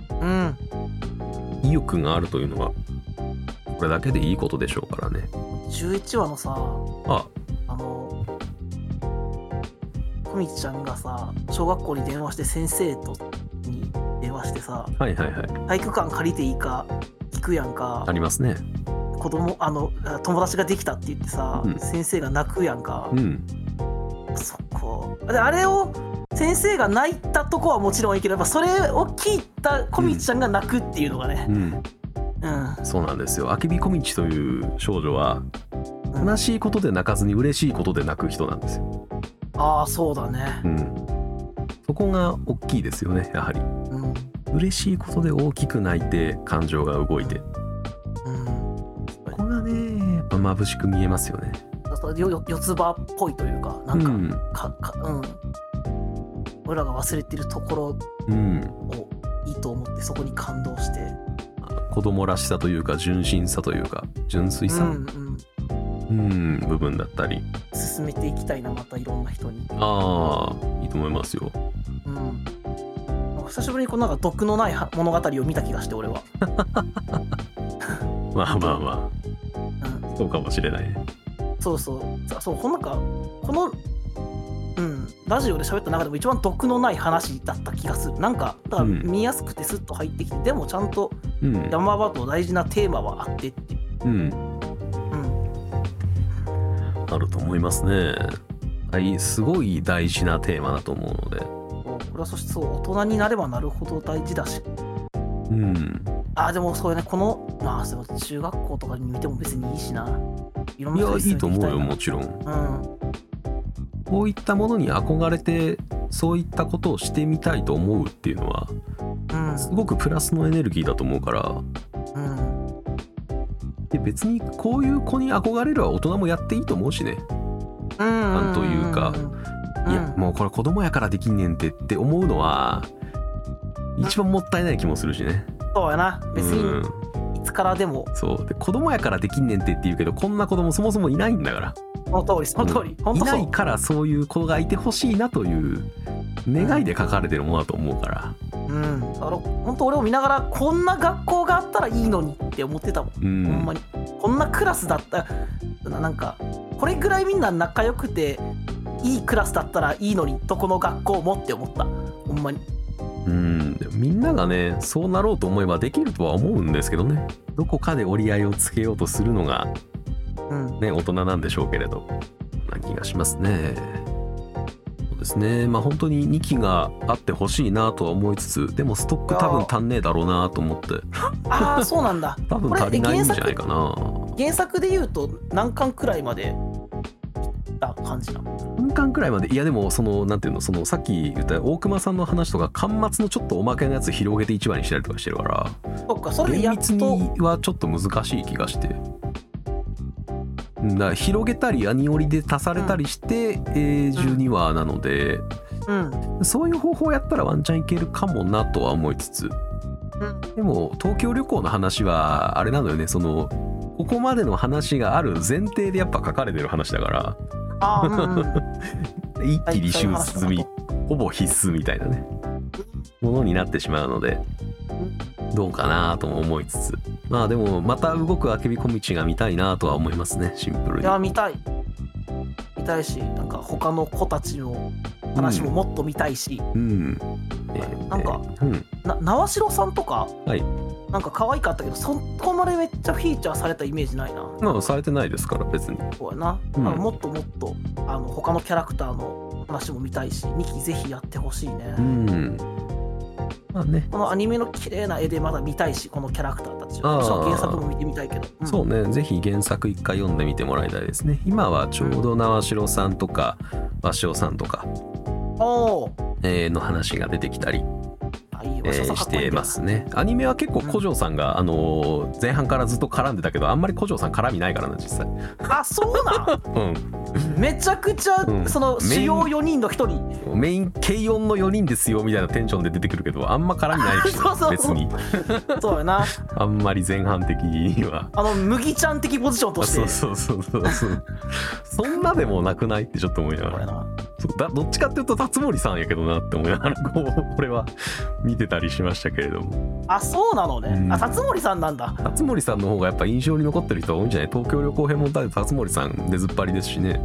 意欲があるというのはこれだけでいいことでしょうからね。 11話のさ、 こみちゃんがさ小学校に電話して先生に電話してさ、はいはいはい、体育館借りていいか聞くやんか。 ありますね。 友達ができたって言ってさ、先生が泣くやんか、そこであれを先生が泣いたとこはもちろんいいけど、やっぱそれを聞いたこみちゃんが泣くっていうのがね、 そうなんですよ。あけびこみちという少女は悲しいことで泣かずに嬉しいことで泣く人なんですよ。 ああそうだね、 そこが大きいですよねやはり、嬉しいことで大きく泣いて感情が動いて、ここがねやっぱ眩しく見えますよね。 四つ葉っぽいというか、なんか、俺らが忘れてるところをいいと思ってそこに感動して、 子供らしさというか純真さというか純粋さ、部分だったり進めていきたいな、またいろんな人に。 いいと思いますよ。 久しぶりになんか毒のない物語を見た気がして俺はまあ、そうかもしれないね。 そうなんかこのラジオで喋った中でも一番毒のない話だった気がする。なんかだから見やすくてスッと入ってきて、でもちゃんと山場と大事なテーマはあってってあると思いますね。すごい大事なテーマだと思うので、 これはそして大人になればなるほど大事だし、でもそうよね、この中学校とかに見ても別にいいしな。いろんな人にいいと思うよ、もちろん。こういったものに憧れてそういったことをしてみたいと思うっていうのは、すごくプラスのエネルギーだと思うから、で別にこういう子に憧れるは大人もやっていいと思うしね。なんというか、いやもうこれ子供やからできんねんって思うのは一番もったいない気もするしね。 そうやな、別にいつからでも。 そうで、子供やからできんねんって言うけど、こんな子供そもそもいないんだから。 その通り、 いないからそういう子がいてほしいなという願いで書かれてるものだと思うから。 本当俺を見ながらこんな学校があったらいいのにって思ってたもん。ほんまにこんなクラスだったら、なんかこれぐらいみんな仲良くていいクラスだったらいいのに、どこの学校もって思った。ほんまに。 でもみんながねそうなろうと思えばできるとは思うんですけどね。どこかで折り合いをつけようとするのが大人なんでしょうけれど、な気がしますね。そうですね。本当に2期があってほしいなとは思いつつ、でもストック多分足んねえだろうなと思って。 そうなんだ。 多分足りないんじゃないかな。 原作で言うと何巻くらいまでいった感じなの？ 何巻くらいまで。いやでもなんていうの、さっき言った大熊さんの話とか巻末のちょっとおまけのやつ広げて1話にしたりとかしてるから、 そっか、それでやっと厳密にはちょっと難しい気がして。だから広げたりアニオリで足されたりして、12話なので、そういう方法やったらワンチャンいけるかもなとは思いつつ、でも東京旅行の話はあれなのよね、ここまでの話がある前提でやっぱ書かれてる話だから一気履修済み、ほぼ必須みたいなねものになってしまうので、どうかなとも思いつつ、でもまた動くあけびこみちが見たいなとは思いますね、シンプルに。 いや見たいし、なんか他の子たちの話ももっと見たいし、なんか、縄代さんとか、なんか可愛かったけど、そこまでめっちゃフィーチャーされたイメージないな。 されてないですから別に。 そうやな、もっと他のキャラクターの話も見たいし、2期ぜひやってほしいね。このアニメの綺麗な絵でまだ見たいし、このキャラクターたちは原作も見てみたいけど、 そうね、ぜひ原作一回読んでみてもらいたいですね。今はちょうど縄代さんとか鷲尾さんとかの話が出てきたりしてますね。アニメは結構古城さんが、前半からずっと絡んでたけど、あんまり古城さん絡みないからな実際。 そうなんめちゃくちゃ主要4人の1人、 メイン軽4の4人ですよみたいなテンションで出てくるけど、あんま絡みないし別にそうやなあんまり前半的には麦ちゃん的ポジションとして、 そうそんなでもなくないってちょっと思いながら、どっちかっていうと辰森さんやけどなって思いながらこれは見てたりしましたけれども。 そうなのね。辰森さんなんだ。 辰森さんの方がやっぱ印象に残ってる人が多いんじゃない？東京旅行編も辰森さん出ずっぱりですしね。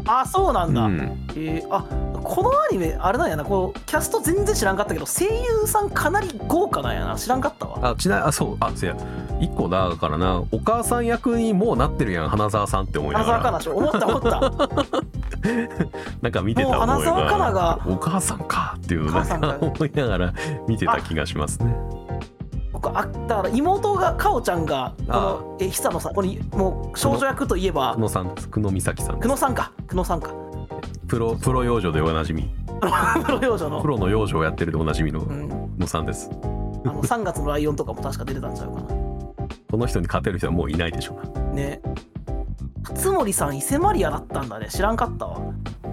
あ、そうなんだ。このアニメあれなんやな、こうキャスト全然知らんかったけど声優さんかなり豪華なんやな。知らんかったわ。 せや1個だからな、お母さん役にもうなってるやん、花澤さんって思いながら。 花澤香菜、思ったなんか見てた思いが、 花澤香菜がお母さんかっていうのを思いながら見てた気がしますね。 だから妹がかおちゃんがこの久野さん、ここにもう少女役といえば久野さんです。久野美咲さんです。 久野さんかプロ幼女でおなじみプロの幼女をやってるでおなじみの久野さんです。 3月のライオンとかも確か出てたんちゃうかな。 この人に勝てる人はもういないでしょうかね。辰森さん伊勢マリアだったんだね。知らんかったわ。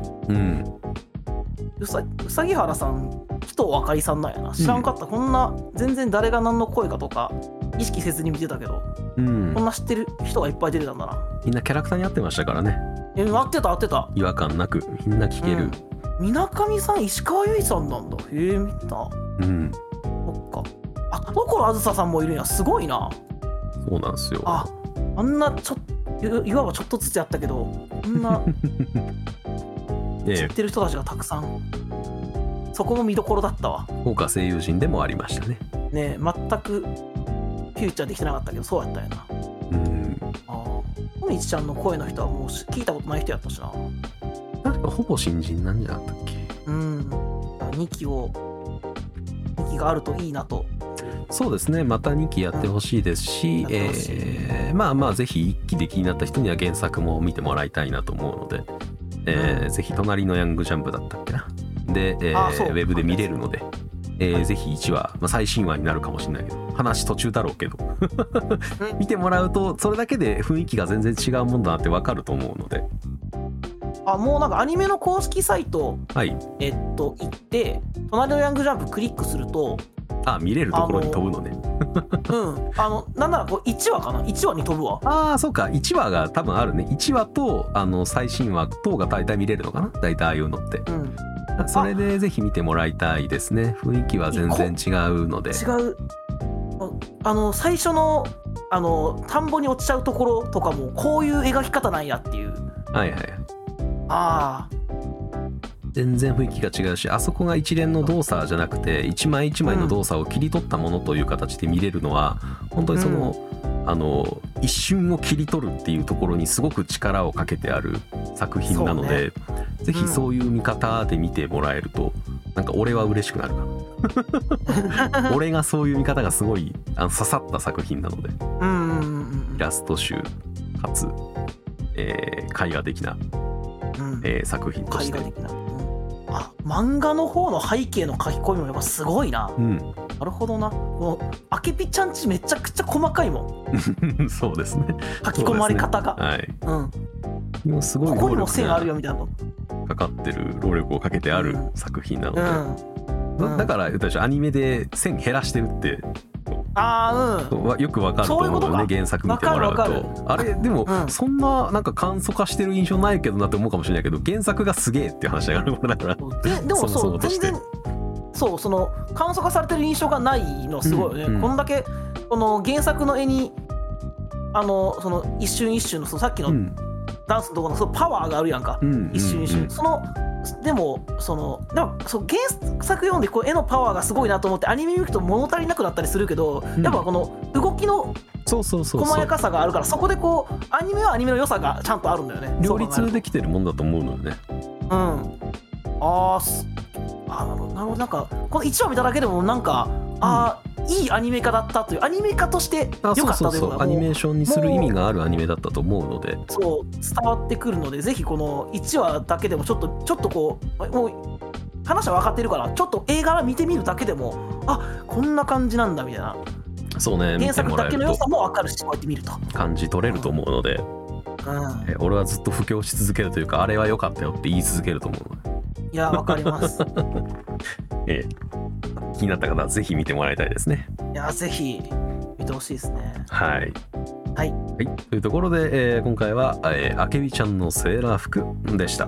うさぎ原さん紀藤あかりさんなんやな。知らんかった。こんな全然誰が何の声かとか意識せずに見てたけど、こんな知ってる人がいっぱい出てたんだな。 みんなキャラクターに合ってましたからね。 合ってた。 違和感なくみんな聞ける。 水上さん石川由依さんなんだ。見た。そっか。田所あずささんもいるんや。すごいな。 そうなんですよ。 あんないわばちょっとずつやったけど、こんな知ってる人たちがたくさん。そこも見どころだったわ。 豪華声優陣でもありましたね。 ねえ、全くフューチャーできてなかったけど、そうやったよな。もみちちゃんの声の人はもう聞いたことない人やったしな。 なんかほぼ新人なんじゃなかったっけ。 2期があるといいなと。 そうですね、また2期やってほしいですし、まあぜひ1期で気になった人には原作も見てもらいたいなと思うので、ぜひ隣のヤングジャンプだったっけなで、ウェブで見れるので、ぜひ1話、最新話になるかもしれないけど、話途中だろうけど見てもらうとそれだけで雰囲気が全然違うもんだなって分かると思うので。 もうなんかアニメの公式サイト、行って隣のヤングジャンプクリックすると見れるところに飛ぶのね。 なんならこう1話かな、1話に飛ぶわ。 そうか、1話が多分あるね。1話と最新話等が大体見れるのかな、大体ああいうのって。それでぜひ見てもらいたいですね。雰囲気は全然違うので。 違う。最初の田んぼに落ちちゃうところとかもこういう描き方なんやっていう。 全然雰囲気が違うし、あそこが一連の動作じゃなくて一枚一枚の動作を切り取ったものという形で見れるのは、本当にその、一瞬を切り取るっていうところにすごく力をかけてある作品なので、ぜひそういう見方で見てもらえると、なんか俺は嬉しくなるかな俺がそういう見方がすごい刺さった作品なので、イラスト集かつ、絵画的な、作品として。 漫画の方の背景の書き込みもやっぱすごいな。なるほどな。このあけぴちゃんちめちゃくちゃ細かいもんそうですね、 書き込まれ方が。 すごいここにも線あるよみたいなのかかってる、労力をかけてある作品なので、だから言ったでしょ、アニメで線減らしてるってよくわかると思うのね。原作見てもらうとあれでも、そんななんか簡素化してる印象ないけどなって思うかもしれないけど、原作がすげえっていう話だからだからでもそう全然その簡素化されてる印象がないのはすごいよね。こんだけこの原作の絵にその一瞬一瞬のさっきのダンスのところのそのパワーがあるやんか、一瞬一瞬でも原作読んでこう絵のパワーがすごいなと思ってアニメ見ると物足りなくなったりするけど、やっぱこの動きの細やかさがあるから、そこでこうアニメはアニメの良さがちゃんとあるんだよね。 両立できてるもんだと思うのよね。 なるほど。なんかこの1話見ただけでもなんかいいアニメ化だったという、アニメ化として良かったというか、 アニメーションにする意味があるアニメだったと思うので、 伝わってくるので、ぜひこの1話だけでもちょっとこうもう話は分かってるから、ちょっと映画見てみるだけでもこんな感じなんだみたいな、原作だけの良さも分かるし、こうやって見ると感じ取れると思うので、俺はずっと布教し続けるというか、あれは良かったよって言い続けると思うので。 いや、わかります気になった方はぜひ見てもらいたいですね。 いや、ぜひ見てほしいですね。 はい、というところで、今回は、あけびちゃんのセーラー服でした。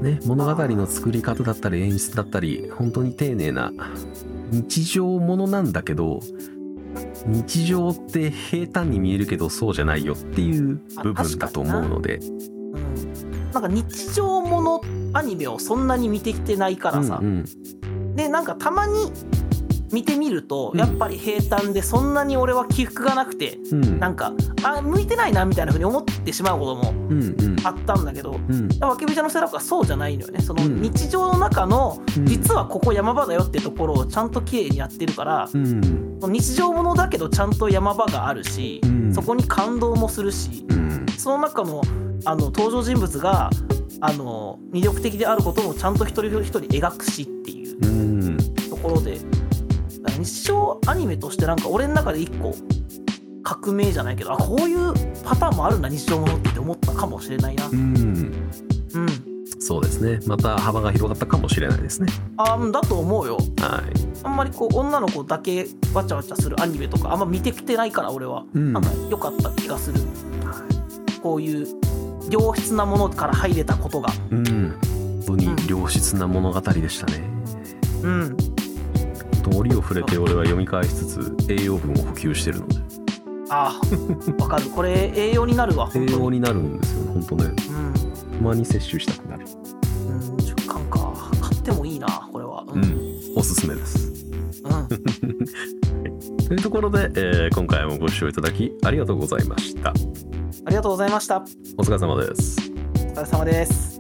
ね、物語の作り方だったり演出だったり本当に丁寧な日常ものなんだけど、日常って平坦に見えるけどそうじゃないよっていう部分だと思うので、 なんか日常ものアニメをそんなに見てきてないからさ、でなんかたまに見てみるとやっぱり平坦でそんなに俺は起伏がなくて、なんか向いてないなみたいな風に思ってしまうこともあったんだけど、わけびちゃんのセラフはそうじゃないのよね。その日常の中の実はここ山場だよってところをちゃんと綺麗にやってるから、日常ものだけどちゃんと山場があるし、そこに感動もするし、その中の登場人物が魅力的であることもちゃんと一人一人描くしっていうところで、日常アニメとしてなんか俺の中で一個革命じゃないけど、こういうパターンもあるんだ日常ものって思ったかもしれないな。 そうですね、また幅が広がったかもしれないですね。 だと思うよ。 はい。 あんまりこう女の子だけわちゃわちゃするアニメとかあんま見てきてないから俺は、なんか良かった気がする。こういう良質なものから入れたことが、 本当に良質な物語でしたね。折を触れて俺は読み返しつつ栄養分を補給してるので。 わかる。これ栄養になるわ。 栄養になるんですよ本当ね。たまに摂取したくなる。 10巻か。買ってもいいなこれは。 おすすめです。というところで、今回もご視聴いただきありがとうございました。 ありがとうございました。 お疲れ様です。 お疲れ様です。